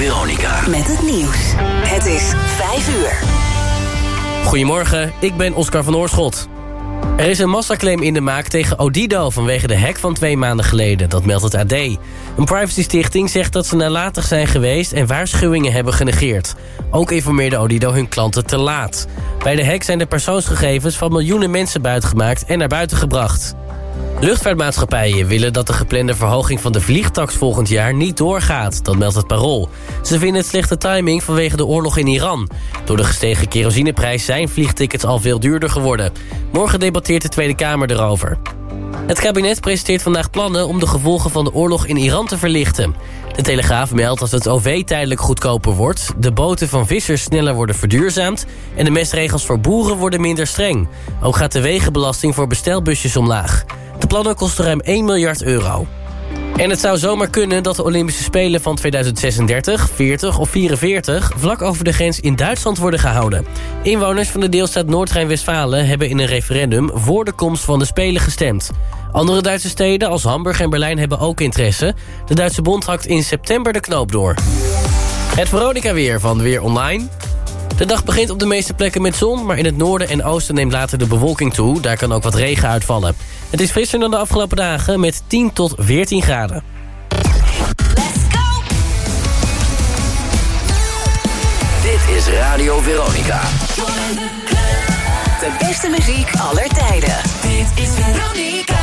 Veronica. Met het nieuws. Het is 5 uur. Goedemorgen, ik ben Oscar van Oorschot. Er is een massaclaim in de maak tegen Odido vanwege de hack van 2 maanden geleden. Dat meldt het AD. Een privacystichting zegt dat ze nalatig zijn geweest en waarschuwingen hebben genegeerd. Ook informeerde Odido hun klanten te laat. Bij de hack zijn de persoonsgegevens van miljoenen mensen buitgemaakt en naar buiten gebracht. Luchtvaartmaatschappijen willen dat de geplande verhoging van de vliegtaks volgend jaar niet doorgaat, dat meldt het Parool. Ze vinden het slechte timing vanwege de oorlog in Iran. Door de gestegen kerosineprijs zijn vliegtickets al veel duurder geworden. Morgen debatteert de Tweede Kamer erover. Het kabinet presenteert vandaag plannen om de gevolgen van de oorlog in Iran te verlichten. De Telegraaf meldt dat het OV tijdelijk goedkoper wordt, de boten van vissers sneller worden verduurzaamd en de mestregels voor boeren worden minder streng. Ook gaat de wegenbelasting voor bestelbusjes omlaag. De plannen kosten ruim 1 miljard euro. En het zou zomaar kunnen dat de Olympische Spelen van 2036, 40 of 44... vlak over de grens in Duitsland worden gehouden. Inwoners van de deelstaat Noord-Rijn-Westfalen hebben in een referendum voor de komst van de Spelen gestemd. Andere Duitse steden als Hamburg en Berlijn hebben ook interesse. De Duitse bond hakt in september de knoop door. Het Veronica-weer van Weer Online. De dag begint op de meeste plekken met zon, maar in het noorden en oosten neemt later de bewolking toe. Daar kan ook wat regen uitvallen. Het is frisser dan de afgelopen dagen met 10 tot 14 graden. Let's go! Dit is Radio Veronica. De beste muziek aller tijden. Dit is Veronica.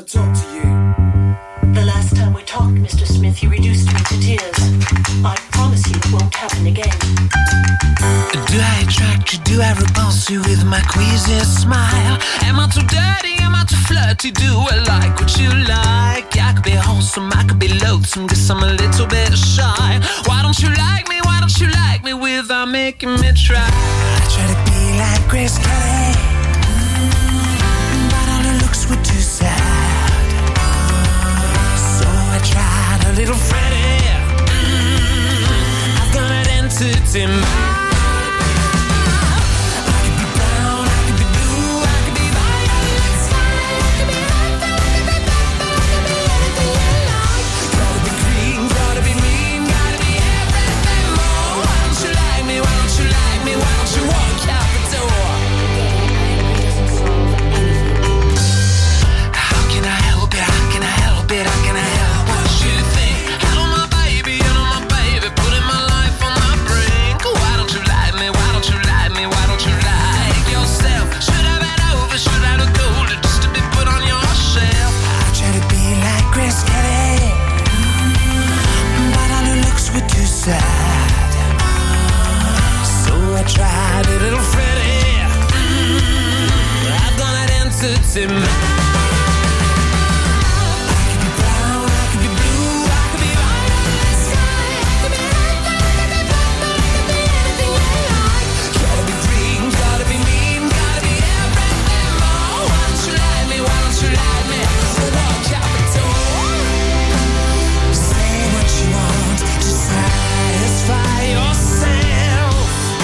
talk to you. The last time we talked, Mr. Smith, you reduced me to tears. I promise you it won't happen again. Do I attract you? Do I repulse you with my queasy smile? Am I too dirty? Am I too flirty? Do I like what you like? I could be wholesome, I could be loathsome, guess I'm a little bit shy. Why don't you like me? Why don't you like me without making me try? I try to be like Grace Kelly, but all her looks were too sad. So I tried a little Freddie. I've got an entity mind. Tried a little Freddie. I've got an entity mind.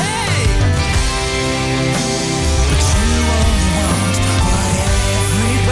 Everybody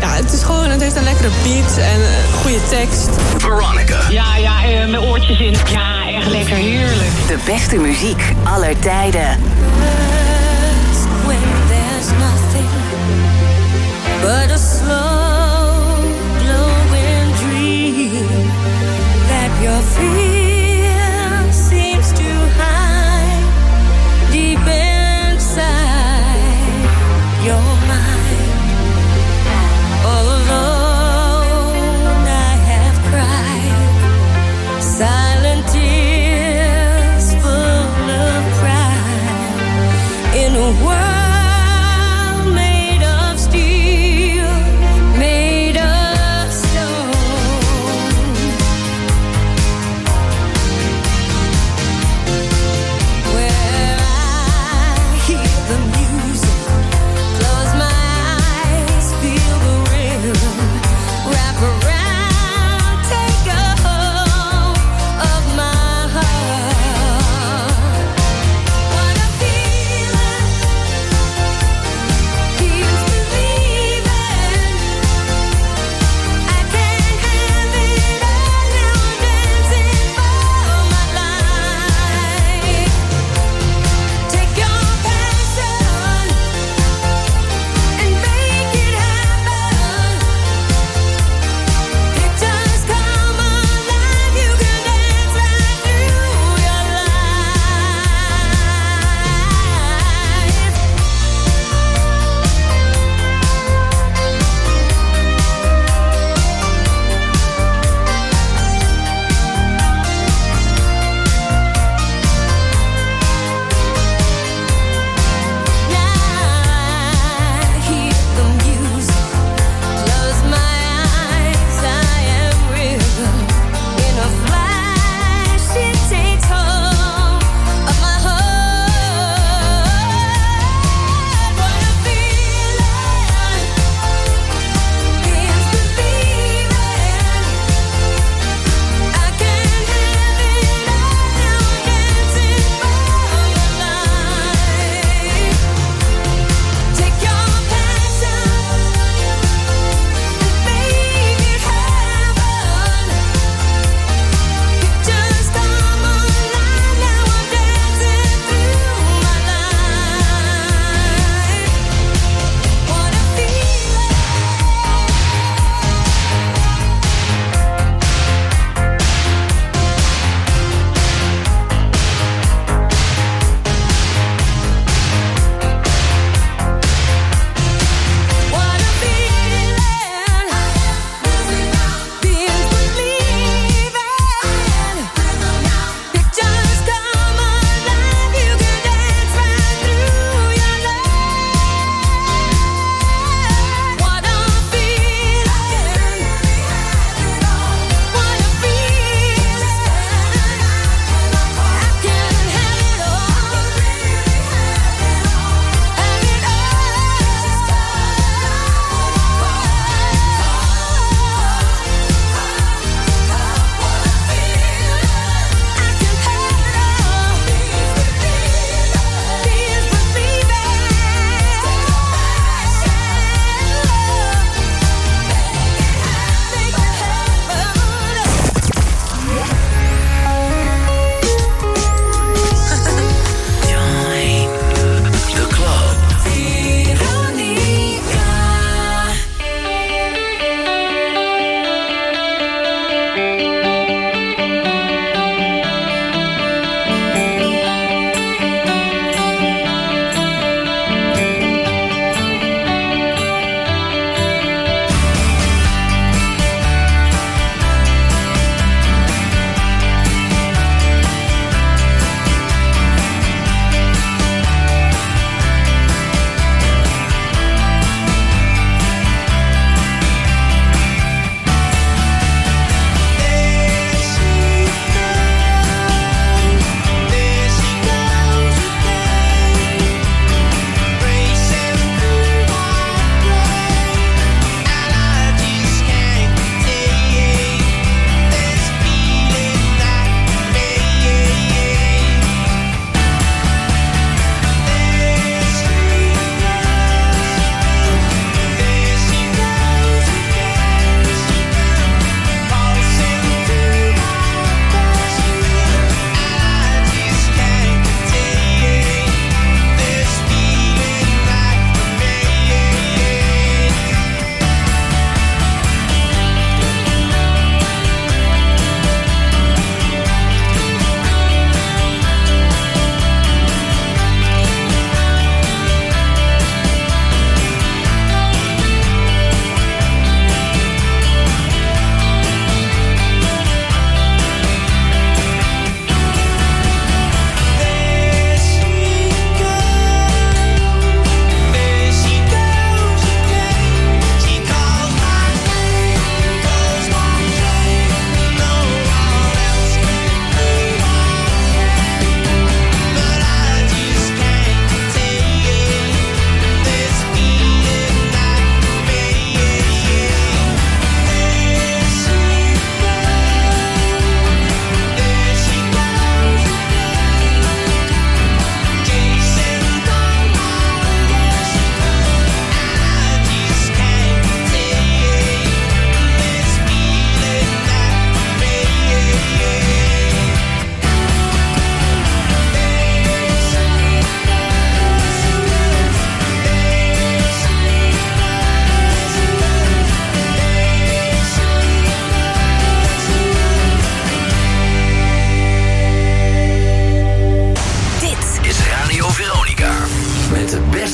het is gewoon, het heeft een lekkere beat en een goede tekst. Veronica. Ja, mijn oortjes in. Ja, echt lekker, heerlijk. De beste muziek aller tijden. When there's nothing but a slow glowing dream that your fear seems to hide deep inside your mind. All alone I have cried silent tears full of pride in a world made of steel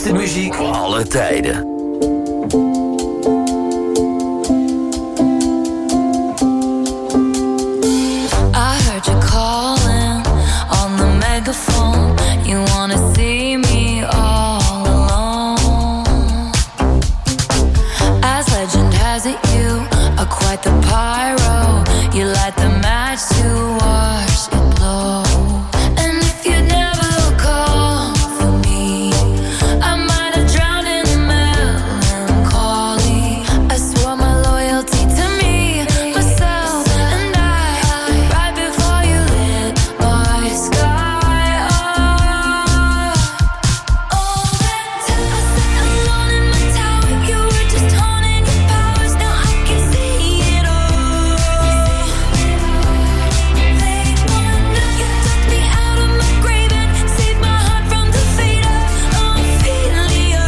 beste muziek aller tijden. I heard you calling on the megaphone. You wanna see me all alone. As legend has it, you are quite the pyro. You light the match to watch it blow. And if you'd never come for me, I might have drowned in the melancholy. I swore my loyalty to me, myself, and I. Right before you lit my sky up. All that time I sat alone in my tower. You were just honing your powers. Now I can see it all. Late one night, you took me out of my grave and saved my heart from the fate of Ophelia.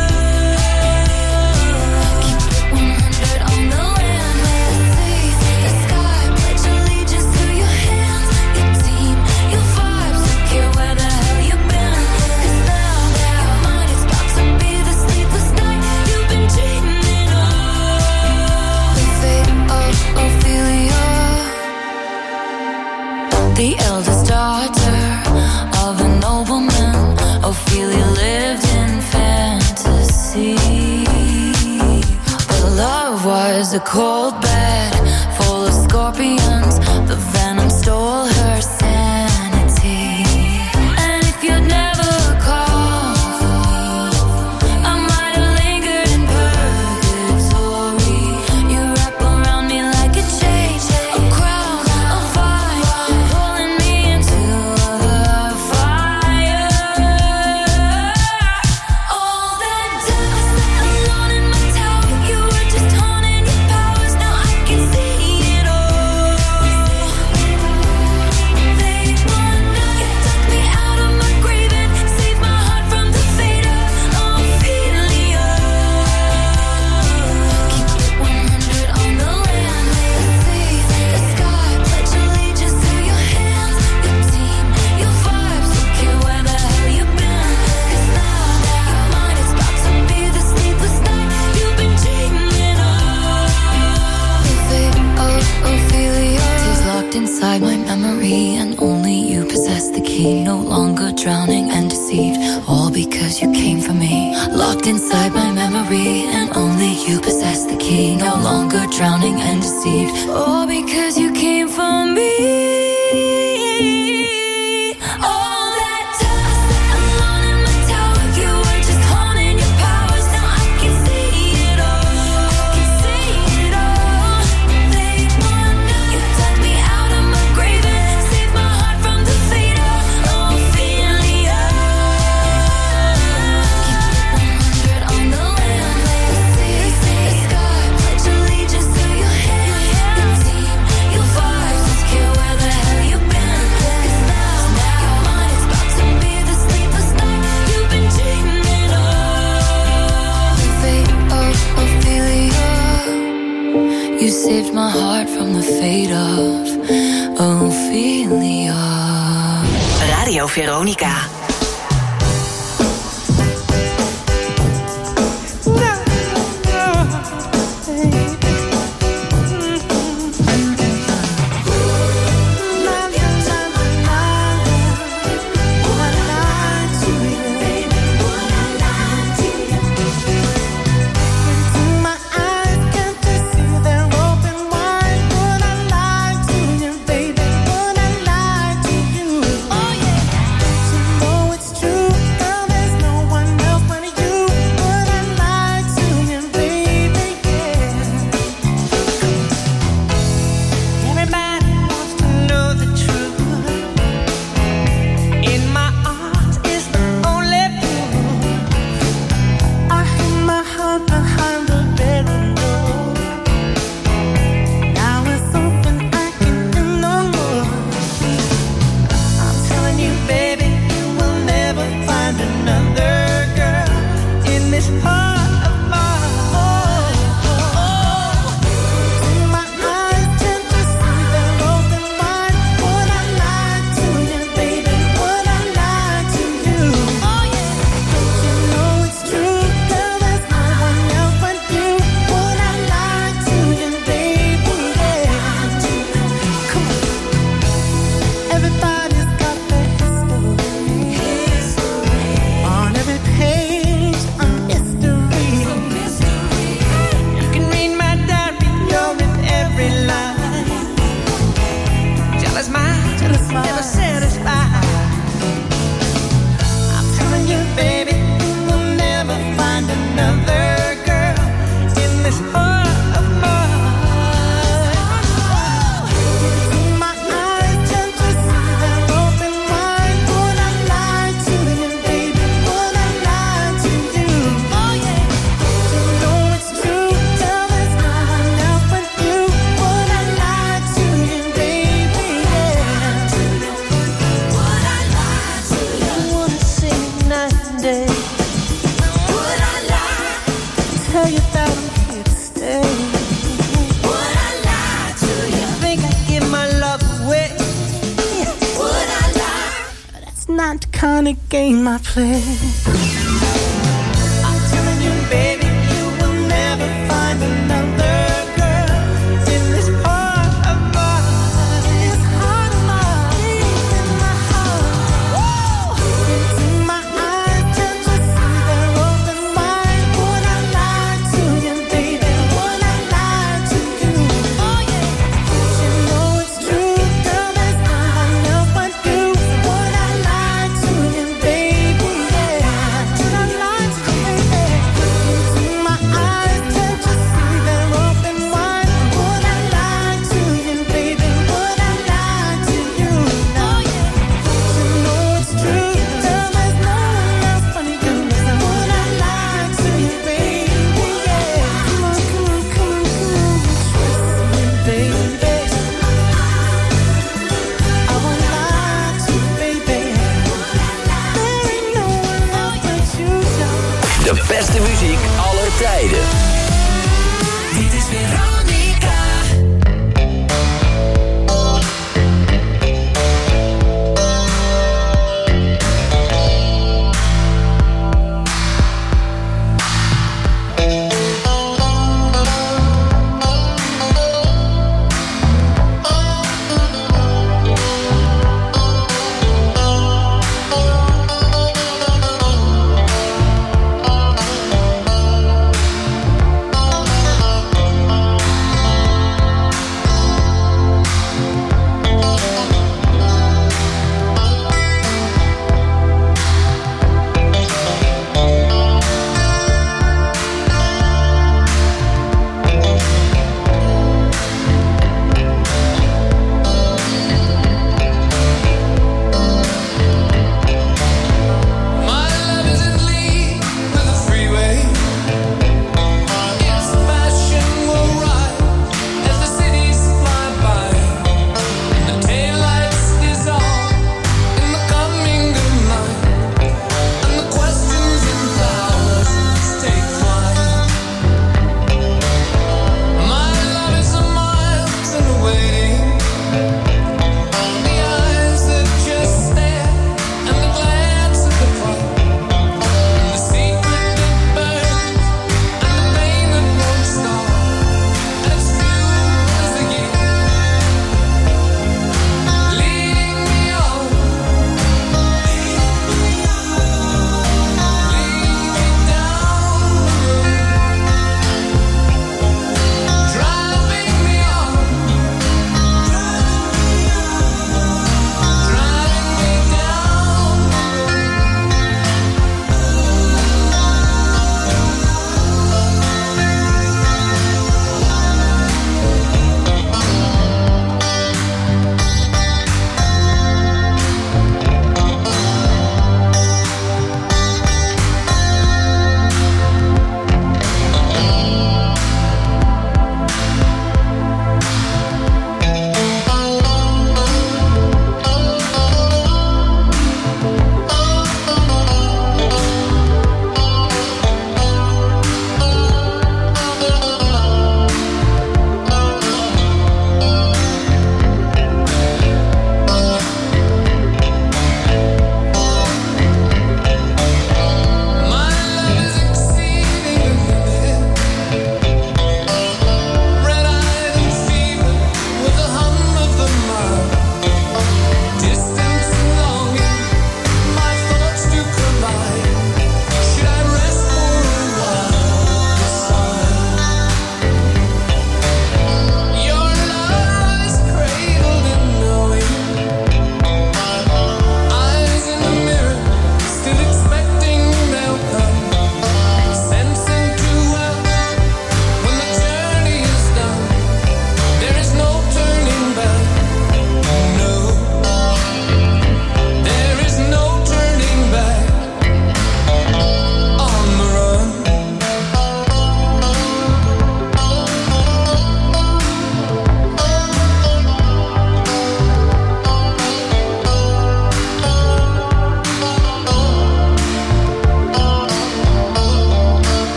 Keep it 100 on the land, let's see the sky. Pledge allegiance to your hands, your team, your vibes. Don't care where the hell you've been, 'cause now your mind is about to be the sleepless night you've been dreaming of. The fate of Ophelia, the eldest daughter of a nobleman. Ophelia lived in fantasy, but love was a cold bed full of scorpions. The venom stole her sanity. And if you'd never come for me, I might have lingered in purgatory. You wrap around me like a chain, a crown, a vine, pulling me into the fire. All that time I sat alone in my tower. You were just honing your powers. Now I can see it all. Late one night, you took me out of my grave and saved my heart from the fate of Ophelia. Keep it 100 on the land, let's see the sky. Pledge allegiance to your hands, your team, your vibes. Don't care where the hell you've been, 'cause now your mind is about to be the sleepless night you've been dreaming of. The fate of Ophelia is locked inside my memory, and only you possess the key. No longer drowning and deceived, all because you came for me. Locked inside my memory, and only you possess the key. No longer drowning and deceived, all because you came for me. All that time I sat alone in my tower. You were just honing your powers. Now I can see it all. I can see it all. Late one night, you took me out of my grave and saved my heart from the fate of Ophelia. Keep it 100 on the land, let's see the sky. Pledge allegiance to your hands, your team, your vibes. Don't care where the hell you've been, 'cause now your mind is about to be the sleepless night you've been dreaming of. The fate of Ophelia, you saved my heart from the fate of Ophelia. Radio Veronica. Oh yeah. never satisfied. I'm telling you, baby, you will never find another girl in this heart of mine. My eyes tend to see that open wide. Would I lie to you, baby? Would I lie to you? Oh yeah. You know it's true. Tell me I'm out with you. Would I lie to you, baby? Yeah. Would I lie to you? I wanna sing night and day. Would I lie? Tell you that I'm here to stay. Would I lie to you? Think I give my love away? Would I lie? That's not the kind of game I play. I'm telling you, baby, you will never find another girl in this heart of mine. This heart of mine, in my heart. Into my eyes, tend to see they're open wide. Would I lie to you, baby? Would I lie to you? Oh yeah, you know it's true. Tell me I'm not what you. Would I lie to you, baby? Yeah.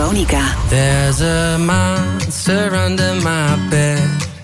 Veronica. There's a monster under my bed.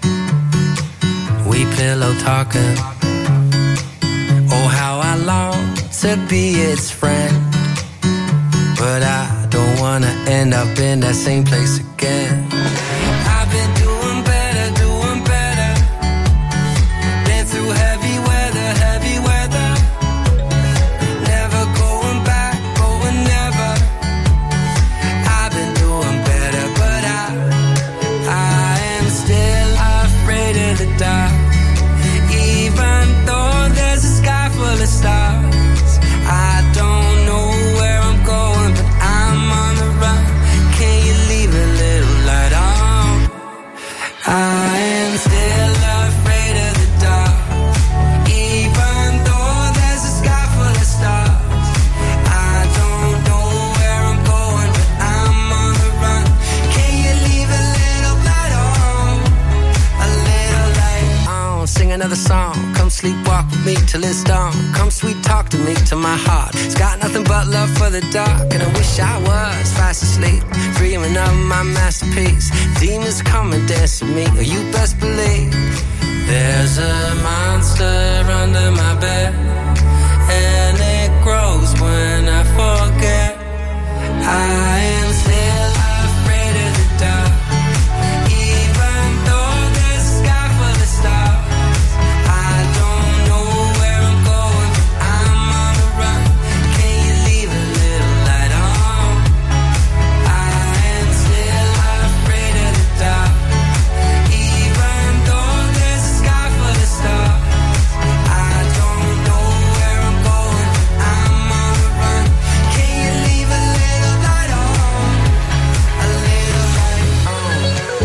We pillow talking. Oh, how I long to be its friend. But I don't wanna end up in that same place again. I've been doing better, doing better. Been through heavy weather, heavy weather. Never going back, going never. I've been doing better, but I am still afraid of the dark. Even though there's a sky full of stars, I don't know where I'm going, but I'm on the run. Can you leave a little light on? I am still afraid of the dark. Even though there's a sky full of stars, I don't know where I'm going, but I'm on the run. Can you leave a little light on? A little light on. Sing another song. Come sleepwalk with me till it's dawn. Come sweet talk to me till my heart. It's got nothing but love for the dark. And I wish I was fast asleep, dreaming of my masterpiece. Demons come and dance with me, or you best believe there's a monster under my bed, and it grows when I forget. I am still afraid of the dark. Even though there's a sky full of stars, I don't know where I'm going, but I'm on the run. Can you leave a little light on? I am still afraid of the dark. Even though there's a sky full of stars, I don't know where I'm going, but I'm on the run. Can you leave a little light on? A little light on.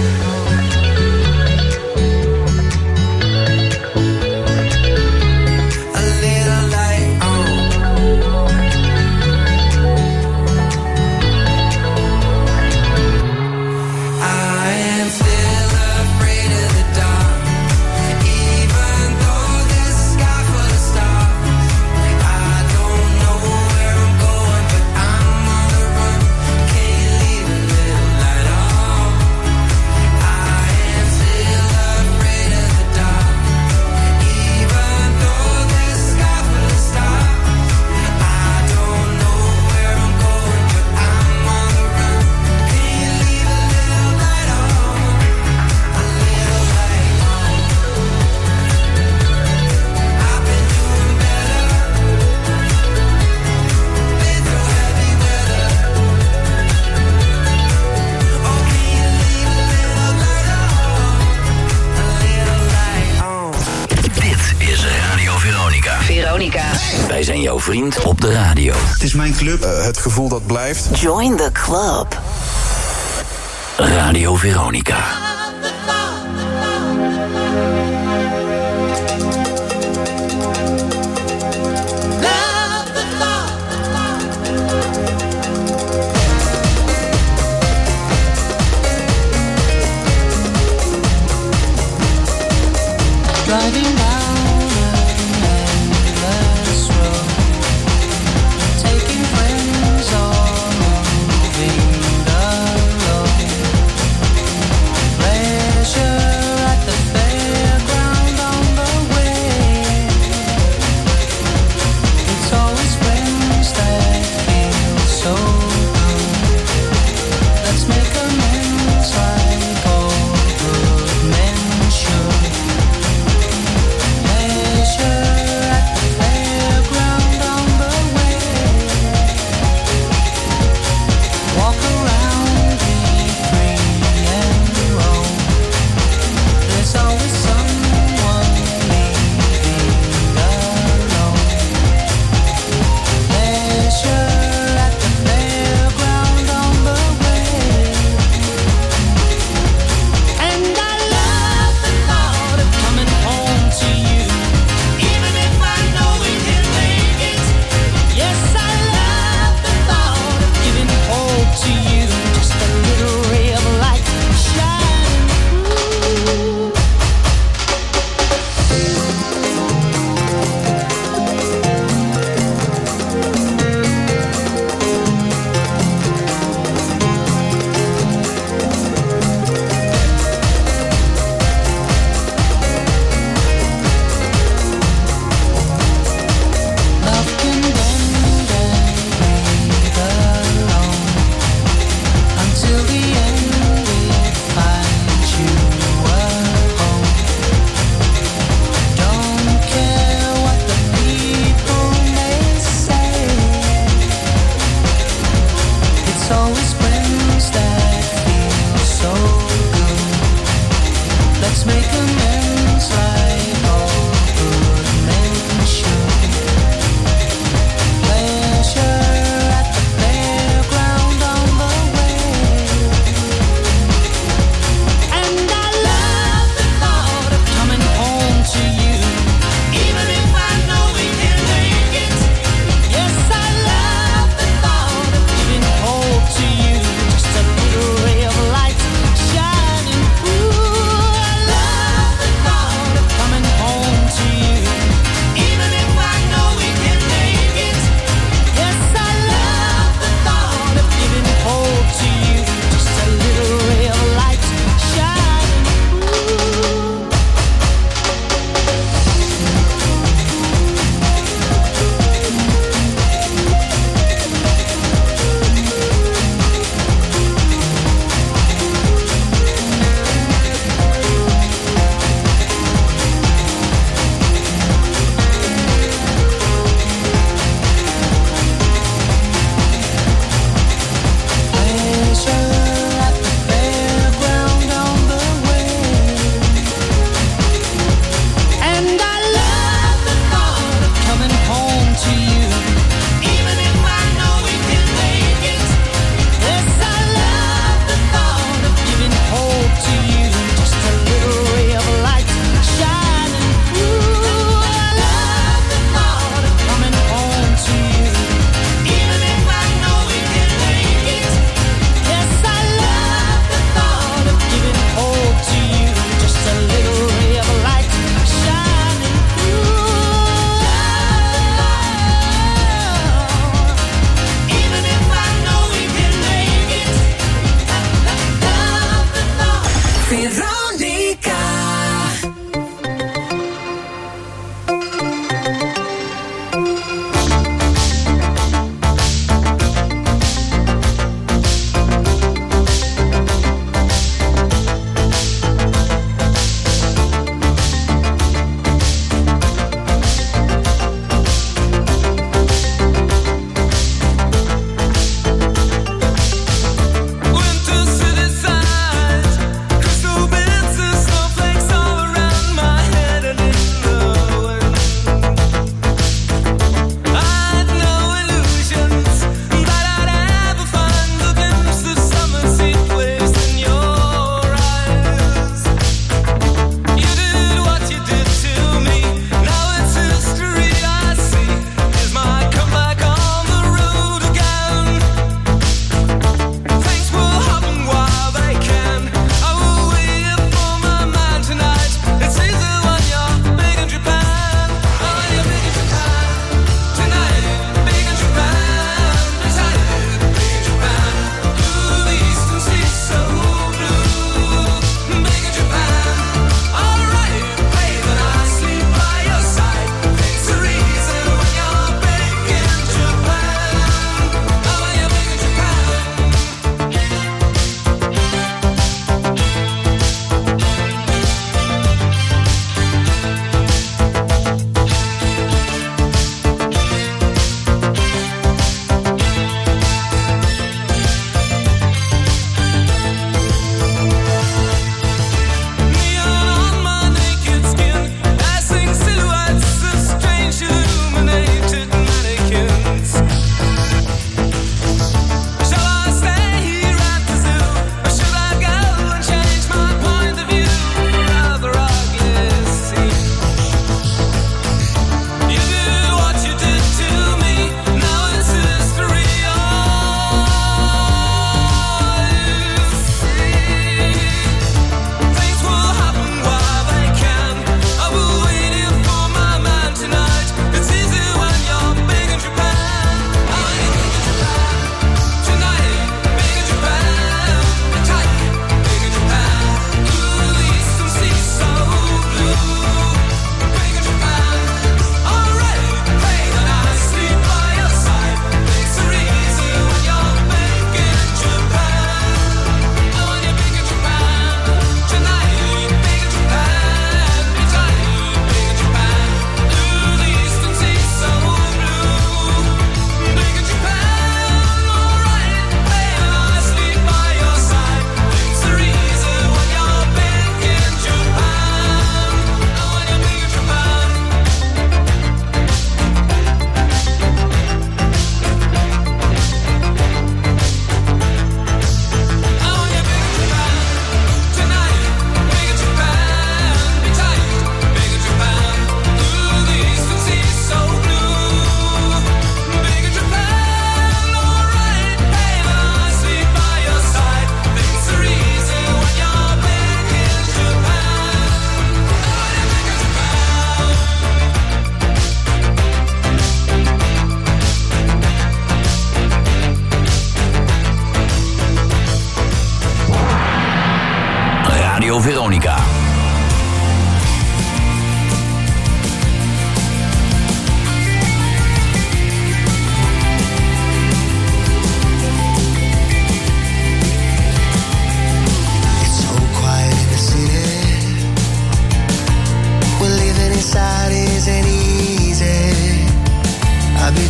A little light on. I am still afraid of the dark. Even though there's a sky full of stars, I don't know where I'm going, but I'm on the run. Can you leave a little light on? I am still afraid of the dark. Even though there's a sky full of stars, I don't know where I'm going, but I'm on the run. Can you leave a little light on? A little light on. I've been doing better. Been through heavy weather. Oh, can you leave a little light on? A little light on. Dit is Radio Veronica. Veronica. Wij zijn jouw vriend op de radio. Het is mijn club. Het gevoel dat blijft. Join the club. Radio Veronica. Driving down an endless road, taking friends or moving alone.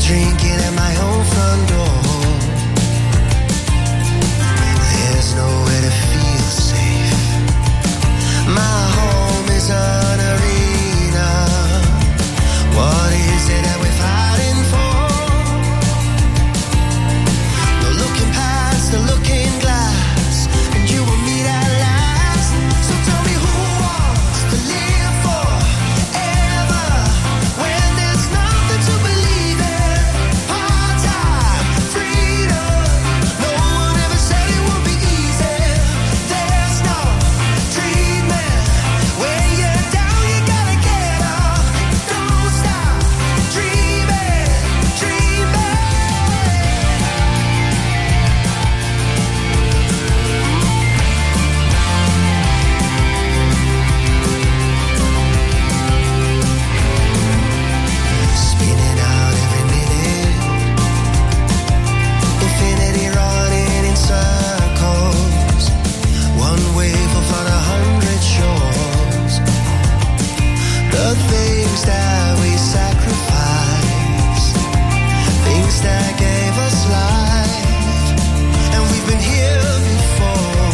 drinking at my own front door. There's nowhere to feel safe. My home is an arena. What is it that we're fighting for? No looking past the looking glass, and you will meet at last. So tell me who wants to live forever when there's nothing to believe in. Part-time freedom. No one ever said it would be easy. There's no treatment. When you're down, you gotta get up. Don't stop dreaming, dreaming. Spinning out every minute, infinity running in circles. One wave of on 100 shores. The things that we sacrificed, things that gave us life, and we've been here before.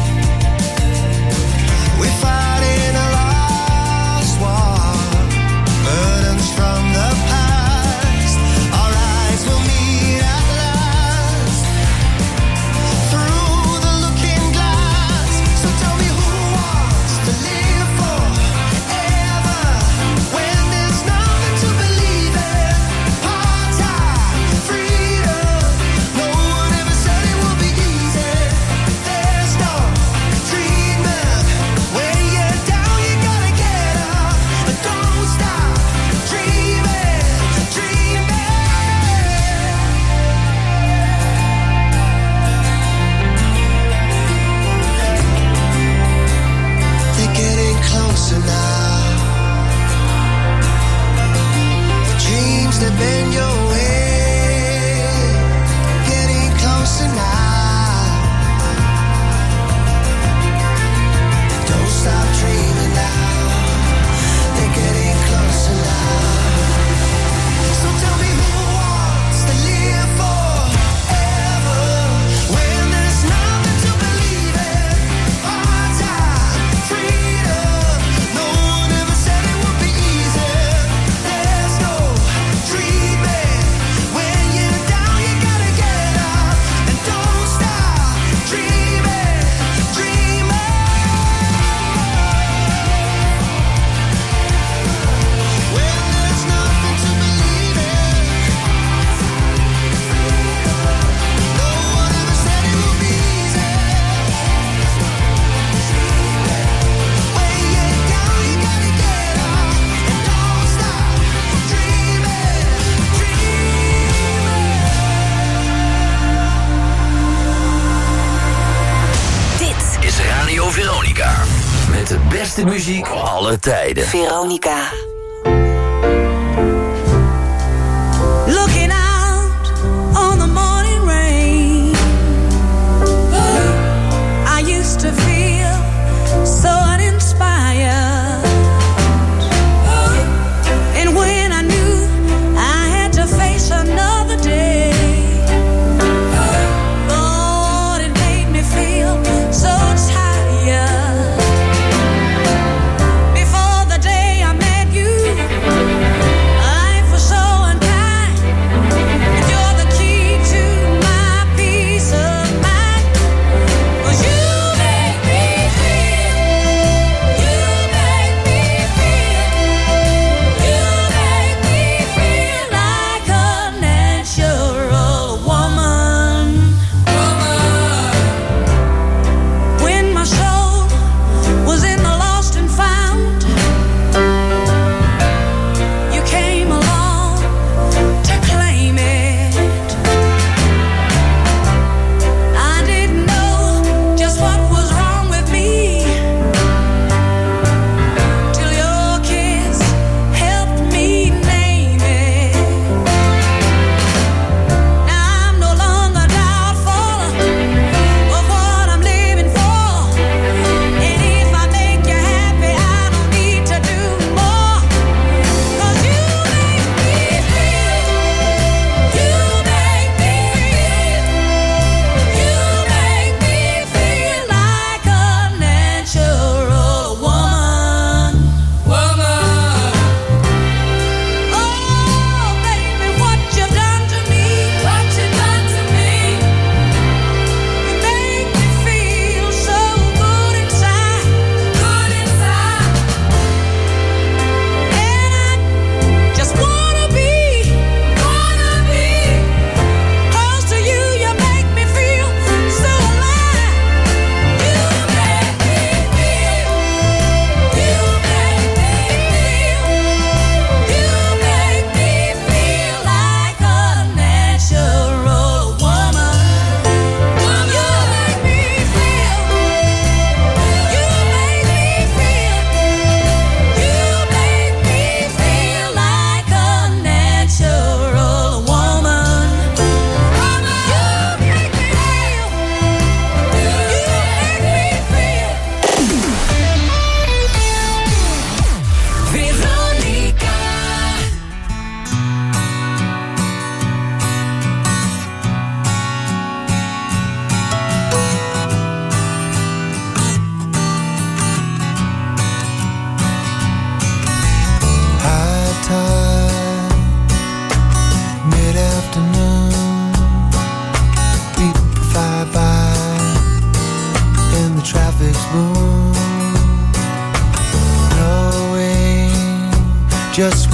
We're fighting a lost war, burdens from the past. Our eyes will meet at last through the looking glass. So tell me who wants to live forever when there's nothing to believe in. Part-time freedom. No one ever said it would be easy. There's no treatment. When you're down, you gotta get up. But don't stop dreaming, dreaming. They're getting closer now. The dreams that bend your way, getting closer now. Don't stop dreaming now. They're getting closer now. So tell me who wants to live forever when there's nothing to believe in. Part-time freedom. No one ever said it would be easy. There's no treatment. When you're down, you gotta get up. And don't stop dreaming, dreaming. When there's nothing to believe in. No one ever said it would be easy. When you're down, you gotta get up. And don't stop dreaming, dreaming. Dit Is Radio Veronica. Met de beste muziek alle tijden. Veronica. Looking out on the morning rain, I used to feel so uninspired. And when I knew I had to face another day, Lord, it made me feel so tired. Before the day I met you,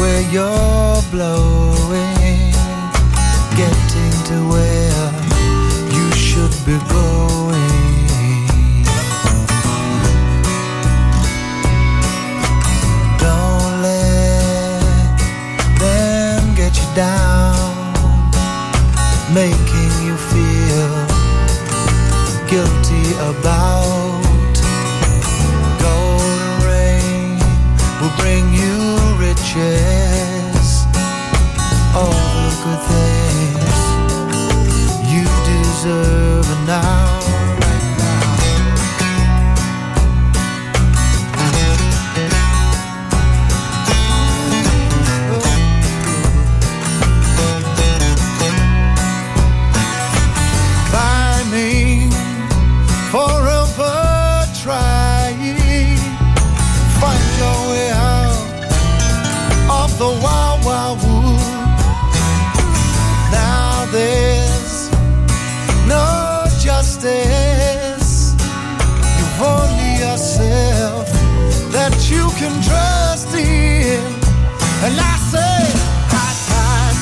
where you're blowing, getting to where you should be going. Don't let them get you down, making you feel guilty about. Golden rain will bring you riches, all the good things you deserve now. Forever trying, find your way out of the wild, wild wood. Now there's no justice. You've only yourself that you can trust in. And I say, high time,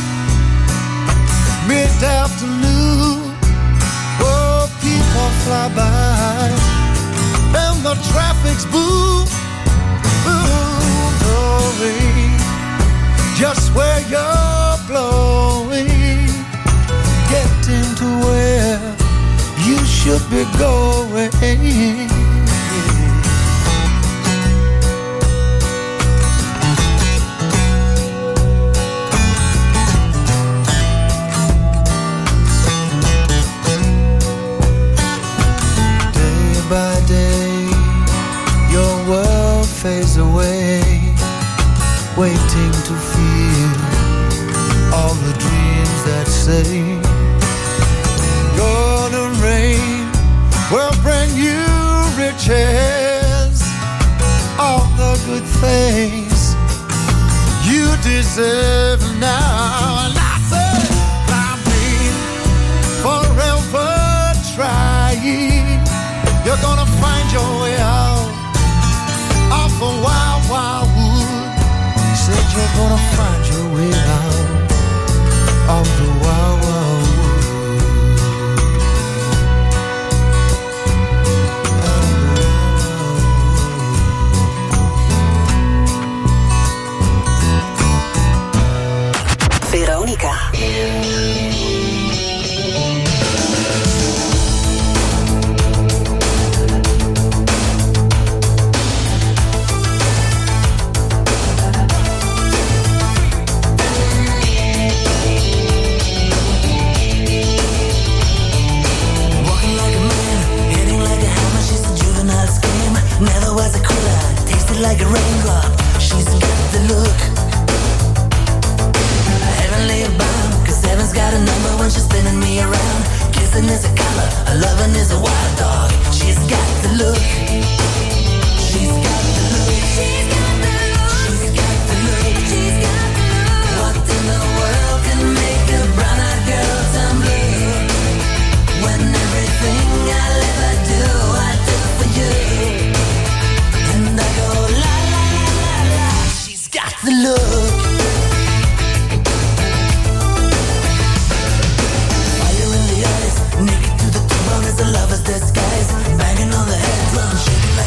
mid-afternoon, oh, people fly by, and the traffic's boom, boom, blowing, just where you're blowing, getting to where you should be going. By day, your world fades away, waiting to feel all the dreams that say golden rain will bring you riches, all the good things you deserve now. And I say, I've been forever trying. You're gonna find your way out of the wild, wild wood. Said you're gonna find your way out of the wild, wild wood. Veronica. Never was a quitter, tasted like a raindrop. She's got the look, heavenly bound. 'Cause heaven's got a number when she's spinning me around. Kissing is a color, a loving is a wild dog. She's got the look, she's got the look, she's got the look, she's got the look, she's got the look. What in the world can make a brown-eyed girl turn blue? When everything I'll ever do, I do for you. And I go la la la la la. She's got the look. Fire in the eyes, naked to the bone is a lover's disguise. Banging on the head drum, shaking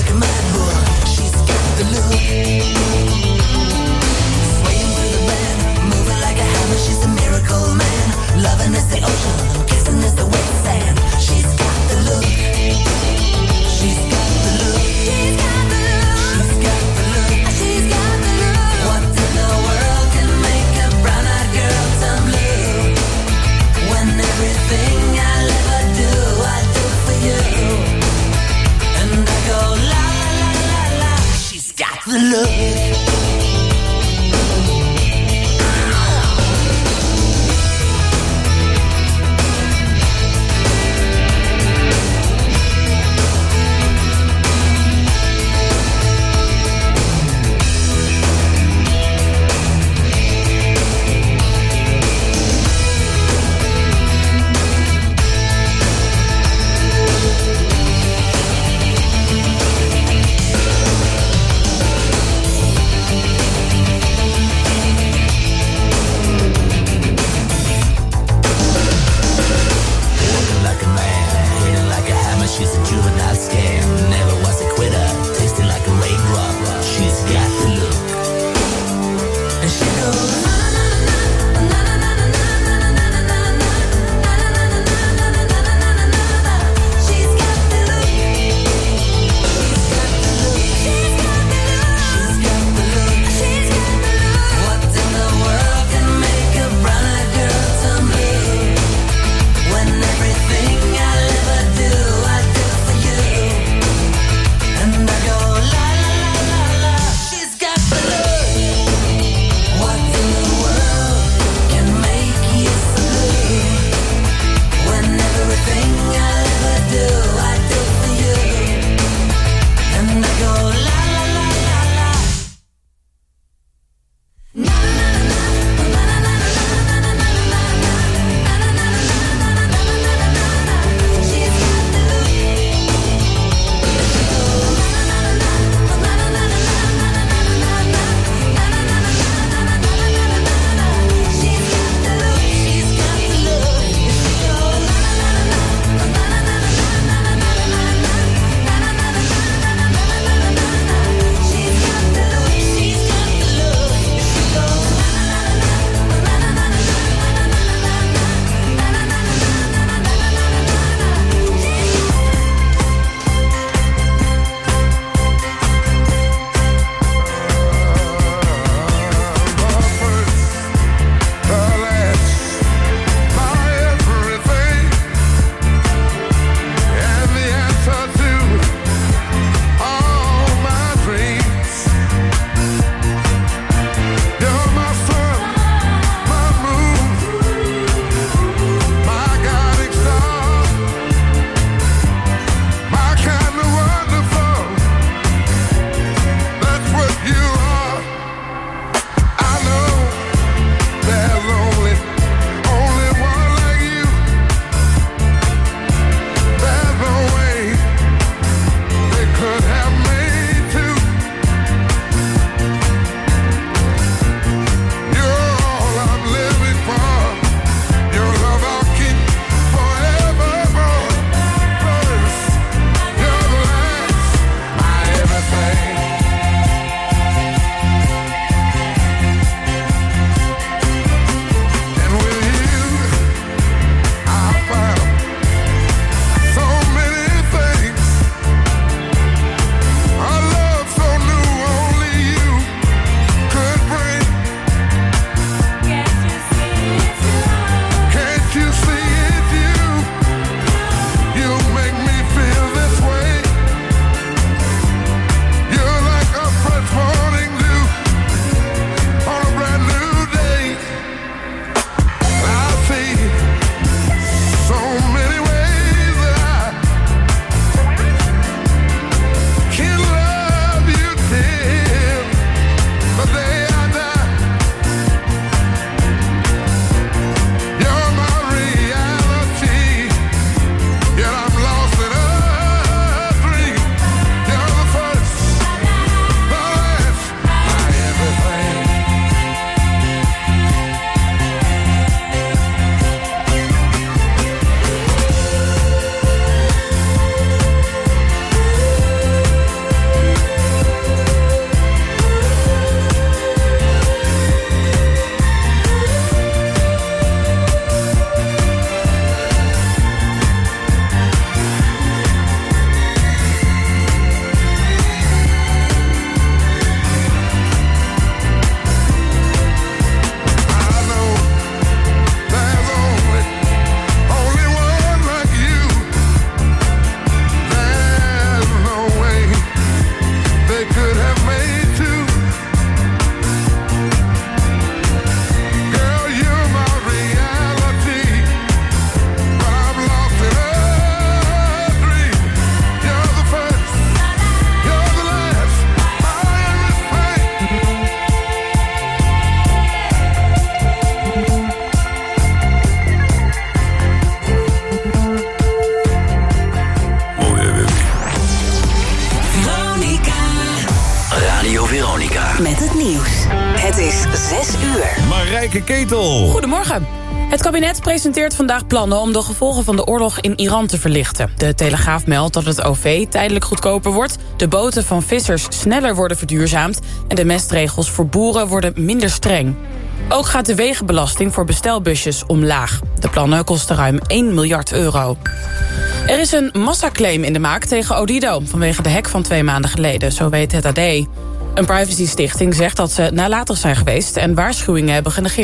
Marijke Ketel. Goedemorgen. Het kabinet presenteert vandaag plannen om de gevolgen van de oorlog in Iran te verlichten. De Telegraaf meldt dat het OV tijdelijk goedkoper wordt, de boten van vissers sneller worden verduurzaamd en de mestregels voor boeren worden minder streng. Ook gaat de wegenbelasting voor bestelbusjes omlaag. De plannen kosten ruim 1 miljard euro. Er is een massaclaim in de maak tegen Odido vanwege de hack van 2 maanden geleden, zo weet het AD. Een privacystichting zegt dat ze nalatig zijn geweest en waarschuwingen hebben genegeerd.